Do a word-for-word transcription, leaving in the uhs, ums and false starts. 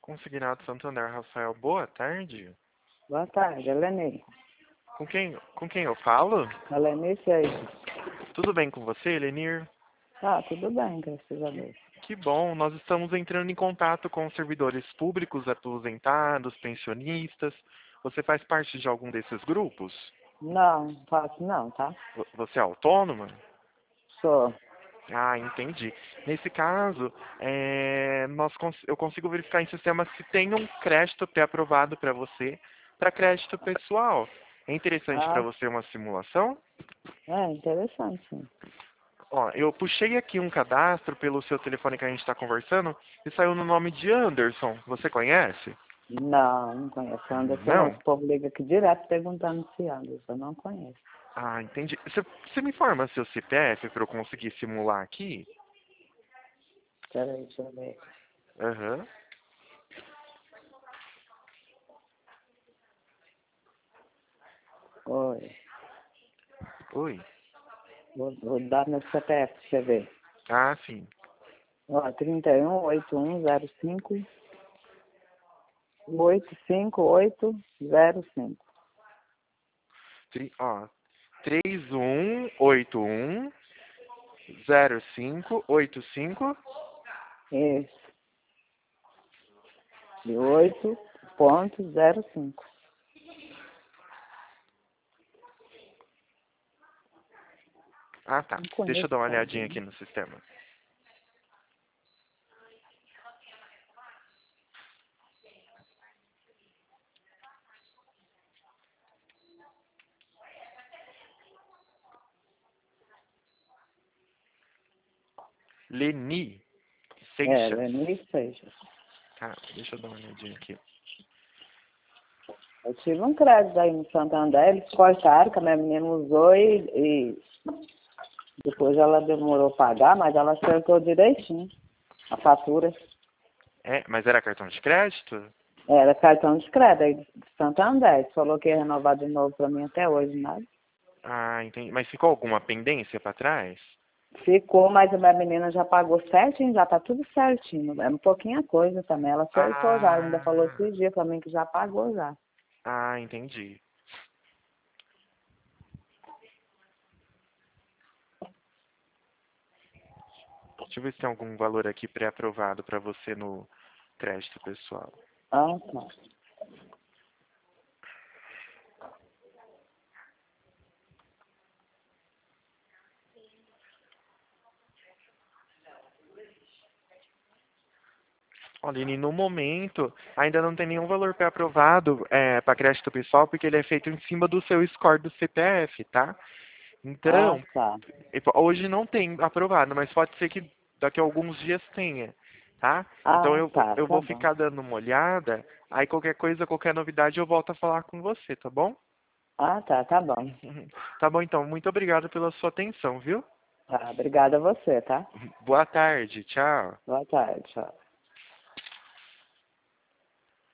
Consignado Santander, Rafael, boa tarde. Boa tarde, Helene. Com quem, com quem eu falo? Helenice aí. Tudo bem com você, Lenir? Ah, tudo bem, graças a Deus. Que bom, nós estamos entrando em contato com os servidores públicos, aposentados, pensionistas. Você faz parte de algum desses grupos? Não, faço não, tá? Vo- Você é autônoma? Sou. Ah, entendi. Nesse caso, é, nós cons- eu consigo verificar em sistema se tem um crédito pré-aprovado para você, para crédito pessoal. É interessante para Ah, você uma simulação? é interessante, sim. Ó, eu puxei aqui um cadastro pelo seu telefone que a gente está conversando e saiu no nome de Anderson. Você conhece? Não, não conheço. Anderson, Não? nosso povo liga aqui direto perguntando se Anderson. Eu não conheço. Ah, entendi. Você, você me informa seu C P F para eu conseguir simular aqui? Peraí, deixa eu ver. Aham. Oi. Oi. Vou, vou dar meu C P F pra você ver. Ah, sim. Ó, trinta e um, oitenta e um, zero cinco, oito cinco oito zero cinco. Tri, ó, três um oito um zero cinco oito cinco. Isso. De oito ponto zero cinco. Ah, tá. Não Deixa conheço eu dar uma olhadinha alguém. aqui no sistema. Leni É, Seixas. Lenice Seixas. Tá, deixa eu dar uma olhadinha aqui. Eu tive um crédito aí no Santander, eles cortaram, que a minha menina usou e, e depois ela demorou a pagar, mas ela acertou direitinho a fatura. É, mas era cartão de crédito? Era cartão de crédito aí do Santander, eles falou que ia renovar de novo pra mim até hoje, nada. Ah, entendi. Mas ficou alguma pendência pra trás? Ficou, mas a minha menina já pagou certinho, já tá tudo certinho. É um pouquinho coisa também, ela acertou já, ainda falou Ah, esses dias pra mim que já pagou já. ah, entendi. Deixa eu ver se tem algum valor aqui pré-aprovado pra você no crédito pessoal. Ah, tá. Aline, no momento, ainda não tem nenhum valor pré-aprovado é, para crédito pessoal, porque ele é feito em cima do seu score do C P F, tá? Ah, Então, tá. hoje não tem aprovado, mas pode ser que daqui a alguns dias tenha, tá? Então Ah, eu, tá, eu tá vou bom. ficar dando uma olhada, aí qualquer coisa, qualquer novidade eu volto a falar com você, tá bom? Ah, tá, tá bom. Tá bom, então. Muito obrigado pela sua atenção, viu? Tá, obrigada a você, tá? Boa tarde, tchau. Boa tarde, tchau.